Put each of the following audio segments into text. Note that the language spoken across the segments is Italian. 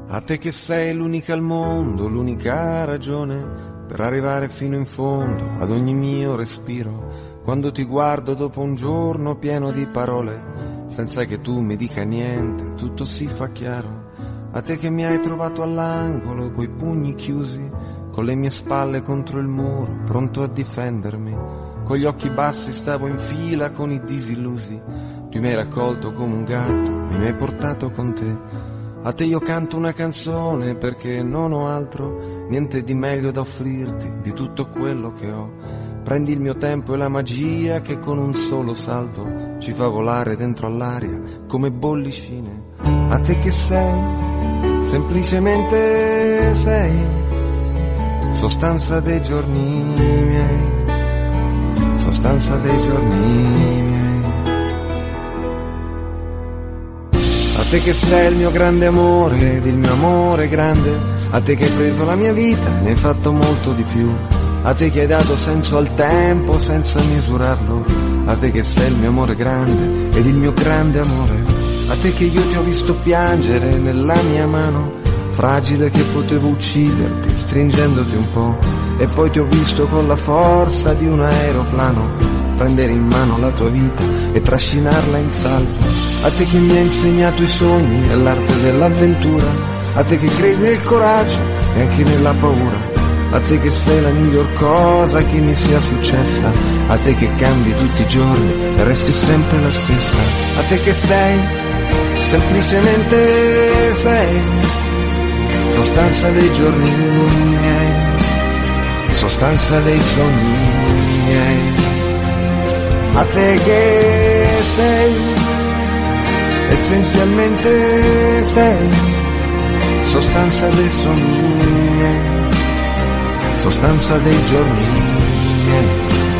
A te che sei l'unica al mondo, l'unica ragione per arrivare fino in fondo ad ogni mio respiro. Quando ti guardo dopo un giorno pieno di parole, senza che tu mi dica niente, tutto si fa chiaro. A te che mi hai trovato all'angolo, coi pugni chiusi, con le mie spalle contro il muro, pronto a difendermi. Con gli occhi bassi stavo in fila con i disillusi. Tu mi hai raccolto come un gatto e mi hai portato con te. A te io canto una canzone perché non ho altro, niente di meglio da offrirti di tutto quello che ho. Prendi il mio tempo e la magia che con un solo salto ci fa volare dentro all'aria come bollicine. A te che sei, semplicemente sei, sostanza dei giorni miei, sostanza dei giorni miei. A te che sei il mio grande amore ed il mio amore grande, a te che hai preso la mia vita e ne hai fatto molto di più. A te che hai dato senso al tempo senza misurarlo, a te che sei il mio amore grande ed il mio grande amore, a te che io ti ho visto piangere nella mia mano, fragile che potevo ucciderti stringendoti un po', e poi ti ho visto con la forza di un aeroplano prendere in mano la tua vita e trascinarla in salvo. A te che mi hai insegnato i sogni e l'arte dell'avventura, a te che credi nel coraggio e anche nella paura, a te che sei la miglior cosa che mi sia successa, a te che cambi tutti i giorni e resti sempre la stessa. A te che sei, semplicemente sei, sostanza dei giorni miei, sostanza dei sogni miei. A te che sei, essenzialmente sei, sostanza dei sogni miei, sostanza dei giorni miei.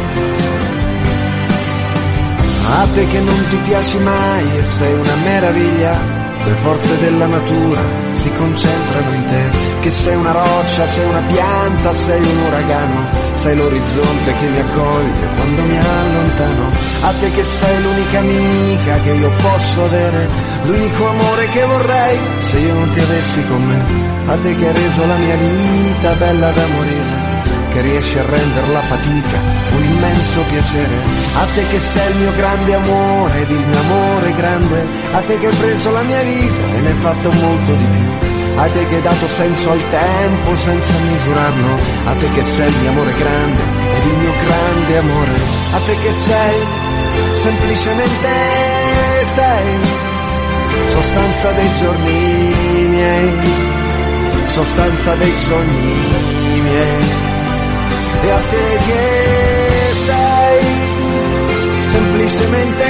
A te che non ti piaci mai e sei una meraviglia, le forze della natura si concentrano in te, che sei una roccia, sei una pianta, sei un uragano, sei l'orizzonte che mi accoglie quando mi allontano. A te che sei l'unica amica che io posso avere, l'unico amore che vorrei se io non ti avessi con me. A te che hai reso la mia vita bella da morire, che riesci a rendere la fatica un immenso piacere. A te che sei il mio grande amore ed il mio amore grande, a te che hai preso la mia vita e ne hai fatto molto di più, a te che hai dato senso al tempo senza misurarlo, a te che sei il mio amore grande ed il mio grande amore, a te che sei, semplicemente sei, sostanza dei giorni miei, sostanza dei sogni miei. E a te che sei, semplicemente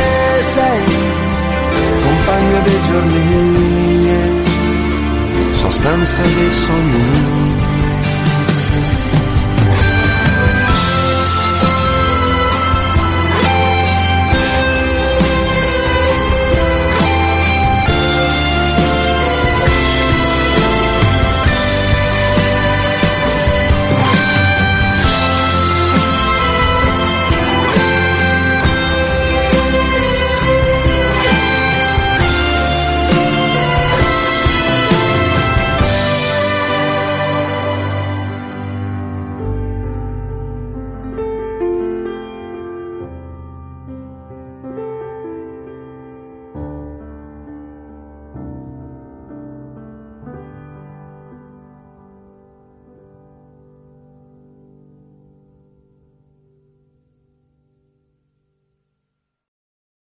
sei, compagno dei giorni miei, sostanza dei sogni.